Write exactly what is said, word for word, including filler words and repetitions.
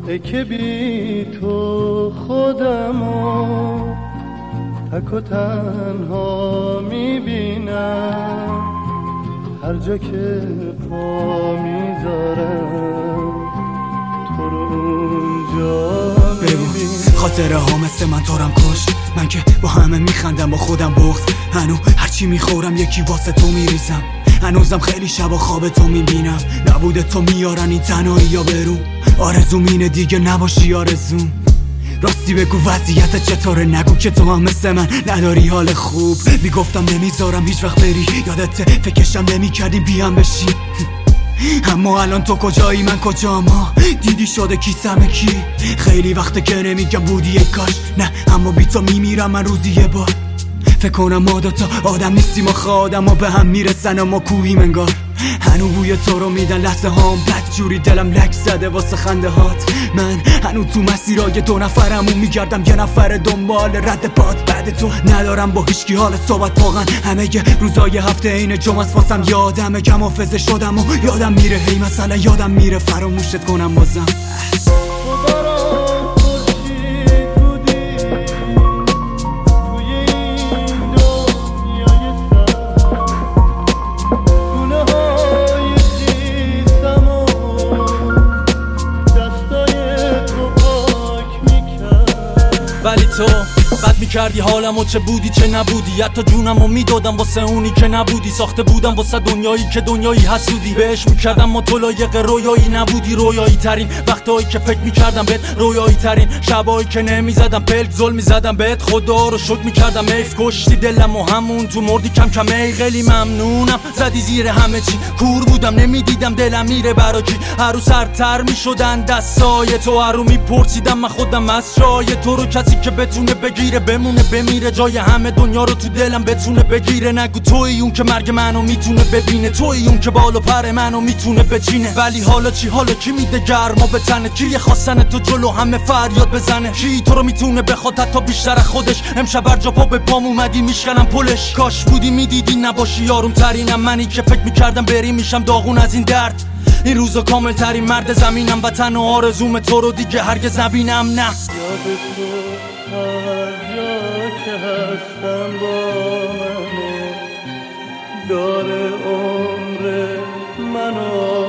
ای که بی تو خودمو تک و تنها میبینم، هر جا که پا میذارم تو رو اونجا میبینم. خاطره ها مثل من تارم کشت، من که با همه میخندم با خودم بغض، هنو هرچی میخورم یکی واسه تو میریزم، هنوزم خیلی شبا خواب تو میبینم، نبوده تو میارن این تنهایی یا برو، آرزوم اینه دیگه نباشی آرزوم. راستی بگو وضعیت چطوره، نگو که تو هم مثل من نداری حال خوب، میگفتم نمیذارم هیچ وقت بری، یادت فکرشم نمیکردیم بیام بشی، اما الان تو کجایی من کجام، ها دیدی شده کیسم کی، خیلی وقته که نمیگم بودی یک کاش، نه اما بی تو میمیرم من روزی یه بار، فکر کنم ما دوتا آدم نیستیم آخه آدم ها به هم میرسن اما کوهیم انگار، هنو بوی تو رو میدن لحظه هام، بد جوری دلم لک زده واسه خنده هات، من هنو تو مسیرای دو نفرمون میگردم یه نفر دنبال رد پات، بعد تو ندارم با هیچکی حال صحبت، واقعا همه ی روزای هفته این جمعه است واسم، یادمه کم حافظه شدم و یادم میره، هی مثلا یادم میره فراموشت کنم بازم. ولی تو بد میکردی حالمو، چه بودی چه نبودی، حتی جونمو میدادم واسه اونی که نبودی، ساخته بودم واسه دنیایی که دنیایی حسودی، بهش میکردم ما تو لایق رویایی نبودی، رویایی ترین وقتایی که فکر میکردم بهت، رویایی ترین شبایی که نمیزدم پلک، ظلم میزدم بهت، خدا رو شکر میکردم ایف، کشتی دلم و همون تو مردی کم کم، ای خیلی ممنونم زدی زیر همه چی، کور بودم نمیدیدم دلم میره برا کی، هر رو سرتر میشدن دستای تو، هر رو میپرسیدم من خودم از جای تو رو، کسی که بتونه بگیره بمونه بمیره، جای همه دنیا رو تو دلم بتونه بگیره، نگو توی اون که مرگ منو میتونه ببینه، توی اون که بال و پر منو میتونه بچینه، ولی حالا چی، حالا کی میده گرما به تنه، کی خواستن تو جلو همه فریاد بزنه، کی تو رو میتونه بخواد حتی بیشتر خودش، امشب بر جا پا به پام اومدی میشکنم پلش، کاش بودی میدیدی نباشی یاروم ترینم، منی که فکر میکردم بری میشم داغون از این درد، این روزا کامل ترین مرد زمینم، وطن و آرزوم تو رو دیگه هرگز نبینم، نه یاد تو هر جا که هستم با منه، داره عمر منو